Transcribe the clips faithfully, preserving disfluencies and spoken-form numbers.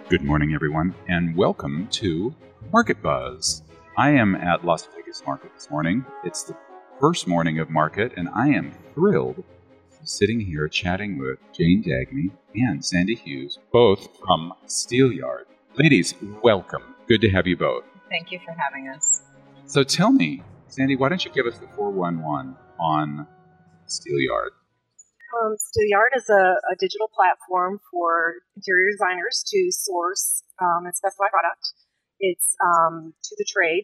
Good morning, everyone, and welcome to Market Buzz. I am at Las Vegas Market this morning. It's the first morning of market, and I am thrilled to be sitting here chatting with Jane Dagny and Sandy Hughes, both from Steelyard. Ladies, welcome. Good to have you both. Thank you for having us. So tell me, Sandy, why don't you give us the four one one on Steelyard? Um, Steelyard is a, a digital platform for interior designers to source um, and specify product. It's um, to the trade,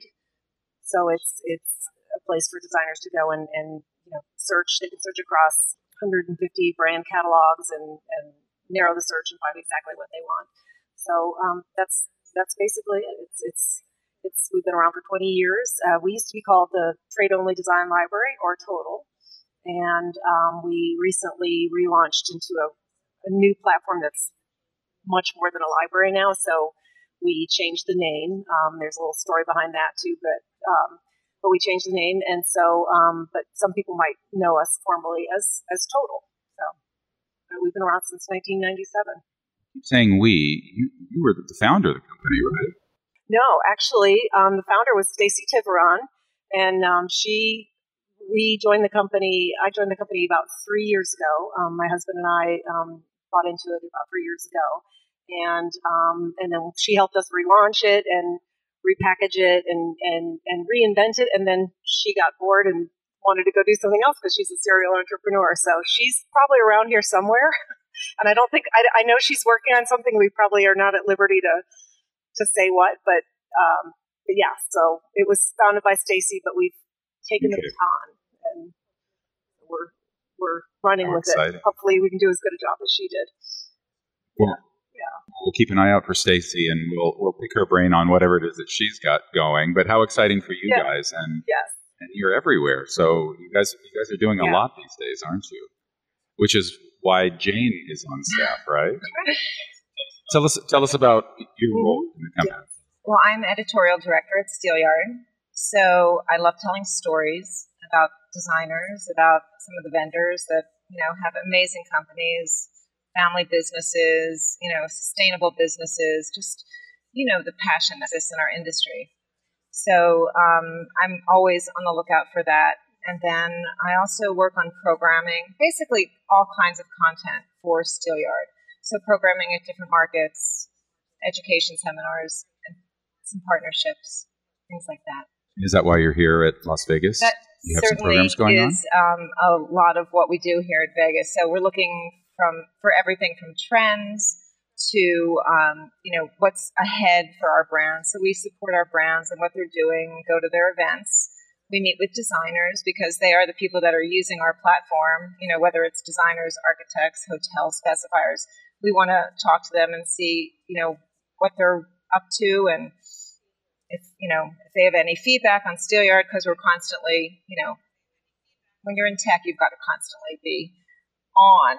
so it's it's a place for designers to go and, and you know search. They can search across one hundred fifty brand catalogs and, and narrow the search and find exactly what they want. So um, that's that's basically it. It's it's it's we've been around for twenty years. Uh, we used to be called the Trade Only Design Library, or Total. And um, we recently relaunched into a, a new platform that's much more than a library now. So we changed the name. Um, there's a little story behind that too, but um, but we changed the name. And so, um, but some people might know us formally as as Total. So uh, we've been around since nineteen ninety-seven. You keep saying we. You, you were the founder of the company, right? No, actually, um, the founder was Stacy Tiveron, and um, she. We joined the company, I joined the company about three years ago. Um, my husband and I um, bought into it about three years ago. And um, and then she helped us relaunch it and repackage it and, and, and reinvent it. And then she got bored and wanted to go do something else because she's a serial entrepreneur. So she's probably around here somewhere. And I don't think, I, I know she's working on something. We probably are not at liberty to to say what. But, um, but yeah, so it was founded by Stacy, but we've taken Okay. the baton. And we're we're running How with exciting. it. Hopefully, we can do as good a job as she did. Well, Yeah. we'll keep an eye out for Stacy, and we'll we'll pick her brain on whatever it is that she's got going. But how exciting for you Yeah. guys, and Yes. and you're everywhere. So you guys you guys are doing a Yeah. lot these days, aren't you? Which is why Jane is on staff, right? tell us tell us about your role in the company. Well, I'm editorial director at Steelyard, so I love telling stories about designers, about some of the vendors that, you know, have amazing companies, family businesses, you know, sustainable businesses, just, you know, the passion that exists in our industry. So um, I'm always on the lookout for that. And then I also work on programming, basically all kinds of content for Steelyard. So programming at different markets, education seminars, and some partnerships, things like that. Is that why you're here at Las Vegas? That You have some certainly programs going on? is um, a lot of what we do here at Vegas. So we're looking from for everything from trends to um, you know what's ahead for our brands. So we support our brands and what they're doing, go to their events. We meet with designers because they are the people that are using our platform. You know, whether it's designers, architects, hotel specifiers. We want to talk to them and see you know what they're up to and. If you know if they have any feedback on Steelyard, because we're constantly, you know, when you're in tech, you've got to constantly be on.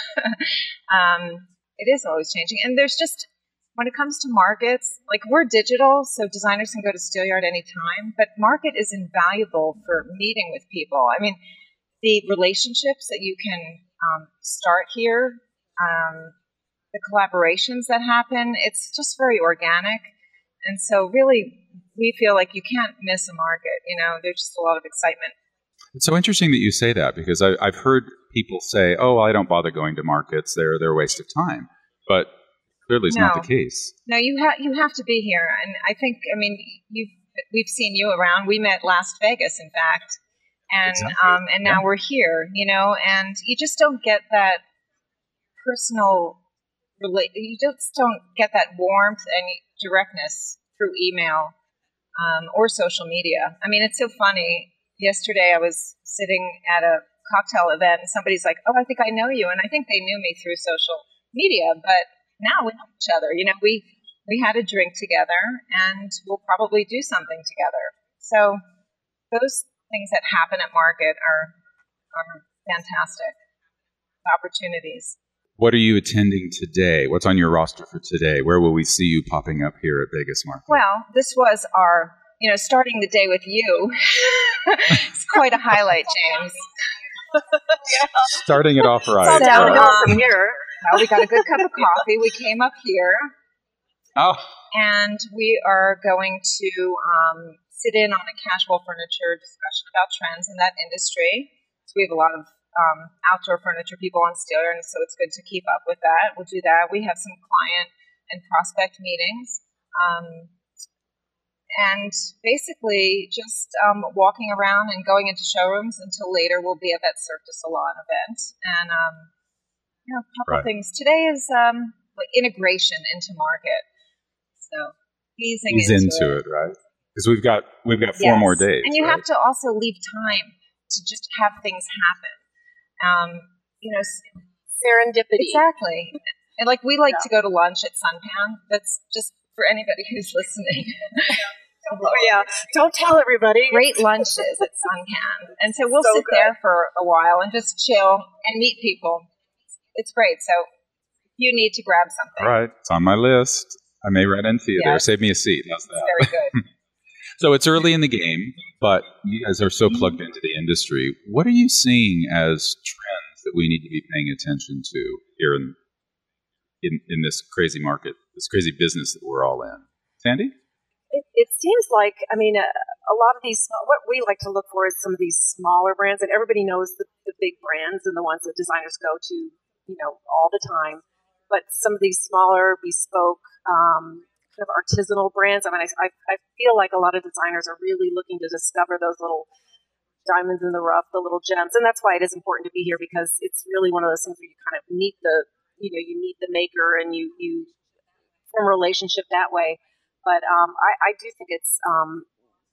um, it is always changing, and there's just when it comes to markets, like we're digital, so designers can go to Steelyard anytime. But market is invaluable for meeting with people. I mean, the relationships that you can um, start here, um, the collaborations that happen, it's just very organic. And so really, we feel like you can't miss a market. You know, there's just a lot of excitement. It's so interesting that you say that because I, I've heard people say, oh, I don't bother going to markets. They're, they're a waste of time. But clearly it's No. not the case. No, you, ha- you have to be here. And I think, I mean, you've, we've seen you around. We met Las Vegas, in fact. And, Exactly. um, and now Yeah. we're here, you know, and you just don't get that personal, rela- you just don't get that warmth and directness through email um, or social media. I mean, it's so funny. Yesterday I was sitting at a cocktail event and somebody's like, oh, I think I know you. And I think they knew me through social media, but now we know each other. You know, we, we had a drink together and we'll probably do something together. So those things that happen at market are, are fantastic opportunities. What are you attending today? What's on your roster for today? Where will we see you popping up here at Vegas Market? Well, this was our, you know, starting the day with you. It's quite a highlight, James. Yeah. Starting it off right. It's all downhill Um, from here. Well, we got a good cup of coffee. We came up here. Oh, and we are going to um, sit in on a casual furniture discussion about trends in that industry. So we have a lot of um, outdoor furniture people on Steeler, and so it's good to keep up with that. We'll do that. We have some client and prospect meetings. Um, and basically just um, walking around and going into showrooms until later we'll be at that Cirque du Salon event. And, um, you know, a couple right. things. Today is um, like integration into market. So easing Ease into, into it, it, right? Because we've got we've got four yes. more days, and you right? have to also leave time to just have things happen. Um, you know, Serendipity. exactly. And like we like Yeah. to go to lunch at Sunpan. That's just for anybody who's listening. Oh, yeah, don't tell everybody. Great lunches at Sunpan, and so we'll So sit good. there for a while and just chill and meet people. It's great. So you need to grab something. All right, it's on my list. I may run into you there. Yes. Save me a seat. How's that? It's very good. So it's early in the game, but you guys are so plugged into the industry. What are you seeing as trends that we need to be paying attention to here in in, in this crazy market, this crazy business that we're all in? Sandy? It, it seems like, I mean, a, a lot of these, small, what we like to look for is some of these smaller brands, and everybody knows the, the big brands and the ones that designers go to, you know, all the time. But some of these smaller, bespoke, um, kind of artisanal brands, I mean, I, I feel like a lot of designers are really looking to discover those little diamonds in the rough, the little gems. And that's why it is important to be here, because it's really one of those things where you kind of meet the, you know, you meet the maker and you, you form a relationship that way. But um, I, I do think it's um,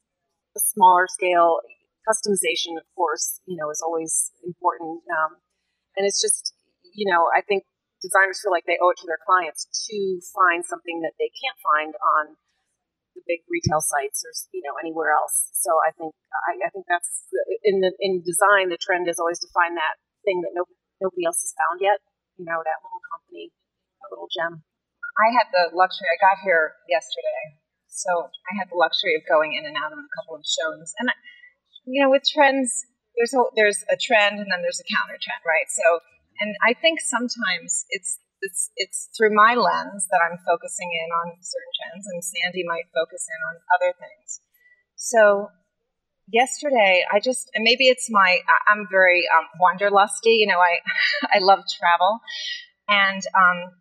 a smaller scale customization, of course, you know, is always important. Um, and it's just, you know, I think designers feel like they owe it to their clients to find something that they can't find on the big retail sites or, you know, anywhere else. So I think I, I think that's in the in design. The trend is always to find that thing that no, nobody else has found yet. You know, that little company, that little gem. I had the luxury, I got here yesterday, so I had the luxury of going in and out of a couple of showrooms. And, you know, with trends, there's a, there's a trend and then there's a counter trend, right? So, and I think sometimes it's, it's, it's through my lens that I'm focusing in on certain trends, and Sandy might focus in on other things. So yesterday, I just, and maybe it's my, I'm very um, wanderlusty, you know, I, I love travel. And, um,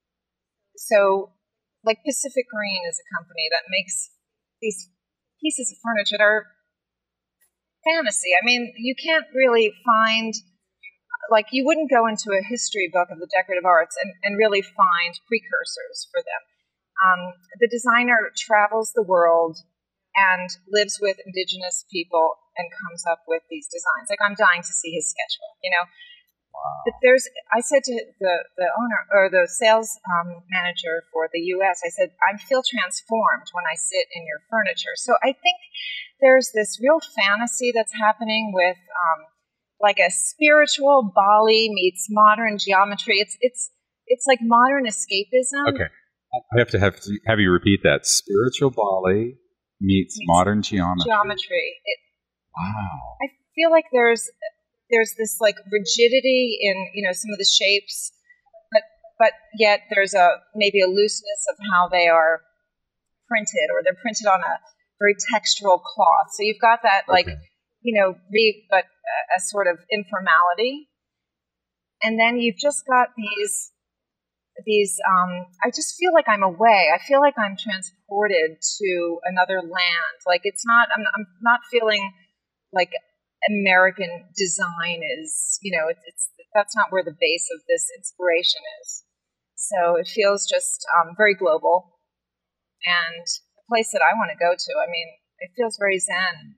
So, like Pacific Green is a company that makes these pieces of furniture that are fantasy. I mean, you can't really find, like, you wouldn't go into a history book of the decorative arts and, and really find precursors for them. Um, the designer travels the world and lives with indigenous people and comes up with these designs. Like, I'm dying to see his sketchbook, you know? Wow. But there's, I said to the, the owner or the sales um, manager for the U S, I said, I feel transformed when I sit in your furniture. So I think there's this real fantasy that's happening with um, like a spiritual Bali meets modern geometry. It's it's it's like modern escapism. Okay. I have to have, to have you repeat that. Spiritual Bali meets, Meets modern geometry. Geometry. It, Wow. I feel like there's there's this like rigidity in, you know, some of the shapes, but but yet there's a maybe a looseness of how they are printed, or they're printed on a very textural cloth. So you've got that like, Okay. you know, re, but a, a sort of informality, and then you've just got these these. Um, I just feel like I'm away. I feel like I'm transported to another land. Like it's not. I'm, I'm not feeling like American design is, you know, it's, it's that's not where the base of this inspiration is. So it feels just um, very global, and a place that I want to go to. I mean, it feels very zen.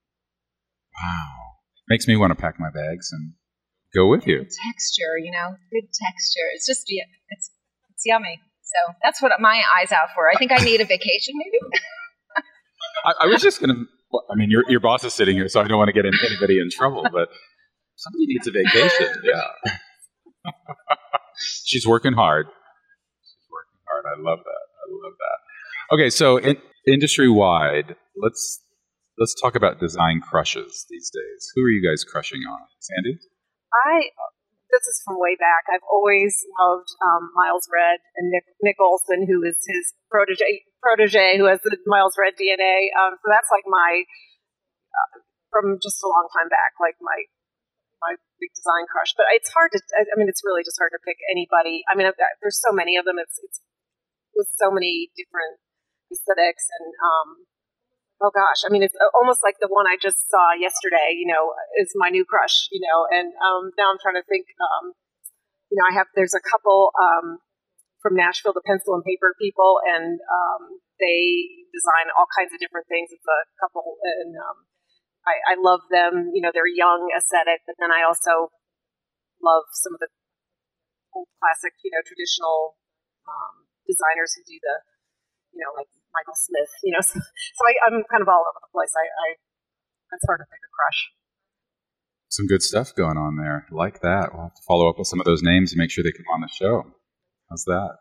Wow. Makes me want to pack my bags and go with you. Good texture, you know, good texture. It's just, yeah, it's it's yummy. So that's what my eye's out for. I think I need a vacation, maybe. I, I was just going to, well, I mean, your your boss is sitting here, so I don't want to get in, anybody in trouble, but somebody needs a vacation. Yeah. She's working hard. She's working hard. I love that. I love that. Okay, so in, industry-wide, let's let's talk about design crushes these days. Who are you guys crushing on? Sandy? I this is from way back. I've always loved um, Miles Red and Nick, Nick Olson, who is his protege, protege who has the Miles Red D N A. Um, so that's like my, uh, from just a long time back, like my my big design crush. But it's hard to, I mean, it's really just hard to pick anybody. I mean, there's so many of them. It's, it's with so many different aesthetics and, um, oh gosh, I mean, it's almost like the one I just saw yesterday, you know, is my new crush, you know, and um, now I'm trying to think, um, you know, I have, there's a couple um, from Nashville, the pencil and paper people, and um, they design all kinds of different things. It's a couple, and um, I, I love them, you know, they're young, aesthetic, but then I also love some of the old classic, you know, traditional um, designers who do the, you know, like Michael Smith, you know, so, so I, I'm kind of all over the place. I, I, it's hard to pick a crush. Some good stuff going on there. I like that. We'll have to follow up with some of those names and make sure they come on the show. How's that?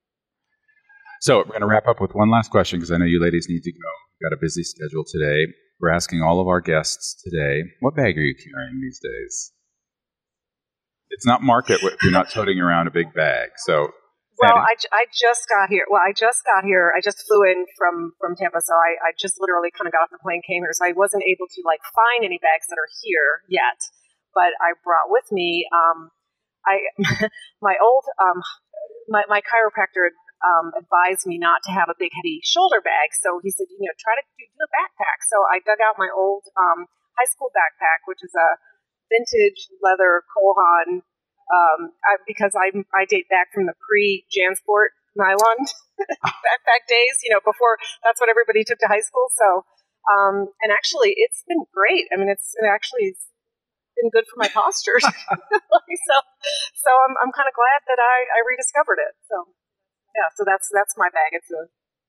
So we're going to wrap up with one last question because I know you ladies need to go. We've got a busy schedule today. We're asking all of our guests today, what bag are you carrying these days? It's not market if you're not toting around a big bag. So. Well, I, I just got here. Well, I just got here. I just flew in from, from Tampa, so I, I just literally kind of got off the plane, came here. So I wasn't able to like find any bags that are here yet. But I brought with me um, I my old um, my, my chiropractor um, advised me not to have a big heavy shoulder bag. So he said, you know, try to do, do a backpack. So I dug out my old um, high school backpack, which is a vintage leather Kohan. Um, I, because I I date back from the pre-Jansport nylon backpack days, you know, before that's what everybody took to high school. So, um, and actually, it's been great. I mean, it's it actually been good for my posture. so, so I'm I'm kind of glad that I, I rediscovered it. So, yeah, so that's that's my bag. It's a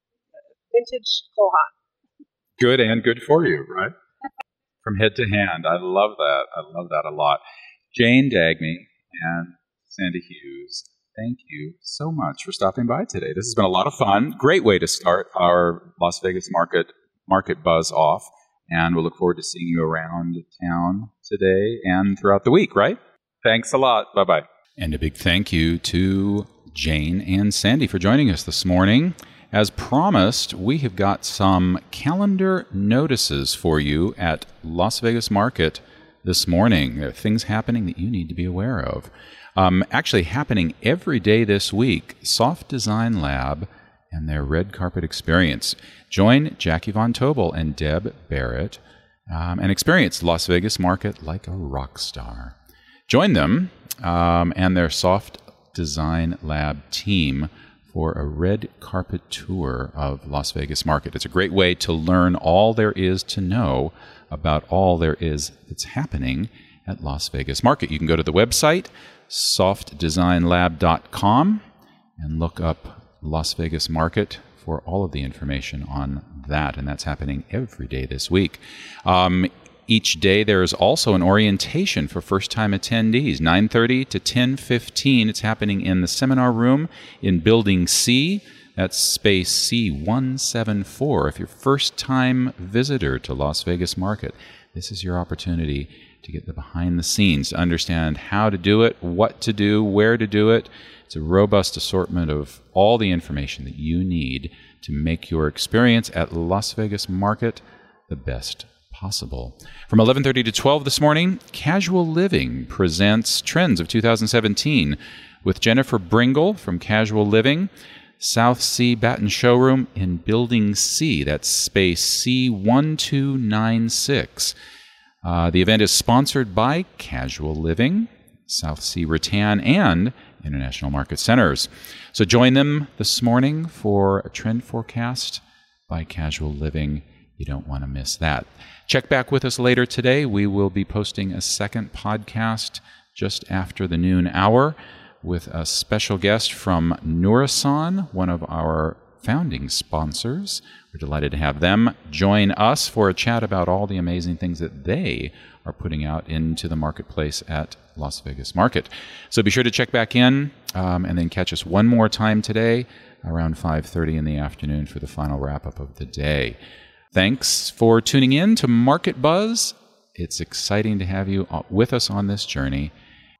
vintage Kohan. Good and good for you, right? From head to hand. I love that. I love that a lot. Jane Dagme and Sandy Hughes, thank you so much for stopping by today. This has been a lot of fun. Great way to start our Las Vegas Market Market Buzz off, and we'll look forward to seeing you around town today and throughout the week, right? Thanks a lot. Bye-bye. And a big thank you to Jane and Sandy for joining us this morning. As promised, we have got some calendar notices for you at Las Vegas Market this morning. There are things happening that you need to be aware of. Um, actually happening every day this week, Soft Design Lab and their red carpet experience. Join Jackie Von Tobel and Deb Barrett um, and experience Las Vegas Market like a rock star. Join them um, and their Soft Design Lab team for a red carpet tour of Las Vegas Market. It's a great way to learn all there is to know about all there is that's happening at Las Vegas Market. You can go to the website, soft design lab dot com, and look up Las Vegas Market for all of the information on that, and that's happening every day this week. Um, each day there is also an orientation for first-time attendees, nine thirty to ten fifteen. It's happening in the seminar room in Building C. That's space C one seventy-four. If you're a first-time visitor to Las Vegas Market, this is your opportunity to get the behind the scenes, to understand how to do it, what to do, where to do it. It's a robust assortment of all the information that you need to make your experience at Las Vegas Market the best possible. From eleven thirty to twelve this morning, Casual Living presents Trends of two thousand seventeen with Jennifer Bringle from Casual Living. South Sea Baton Showroom in Building C. That's space C one two nine six. Uh, the event is sponsored by Casual Living, South Sea Rattan, and International Market Centers. So join them this morning for a trend forecast by Casual Living. You don't want to miss that. Check back with us later today. We will be posting a second podcast just after the noon hour with a special guest from Nourasan, one of our founding sponsors. We're delighted to have them join us for a chat about all the amazing things that they are putting out into the marketplace at Las Vegas Market. So be sure to check back in um, and then catch us one more time today around five thirty in the afternoon for the final wrap-up of the day. Thanks for tuning in to Market Buzz. It's exciting to have you with us on this journey.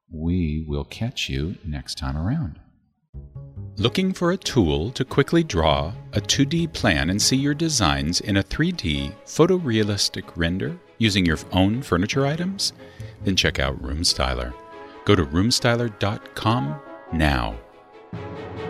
we will catch you next time around. Looking for a tool to quickly draw a two D plan and see your designs in a three D photorealistic render using your own furniture items? Then check out Room Styler. Go to room styler dot com now.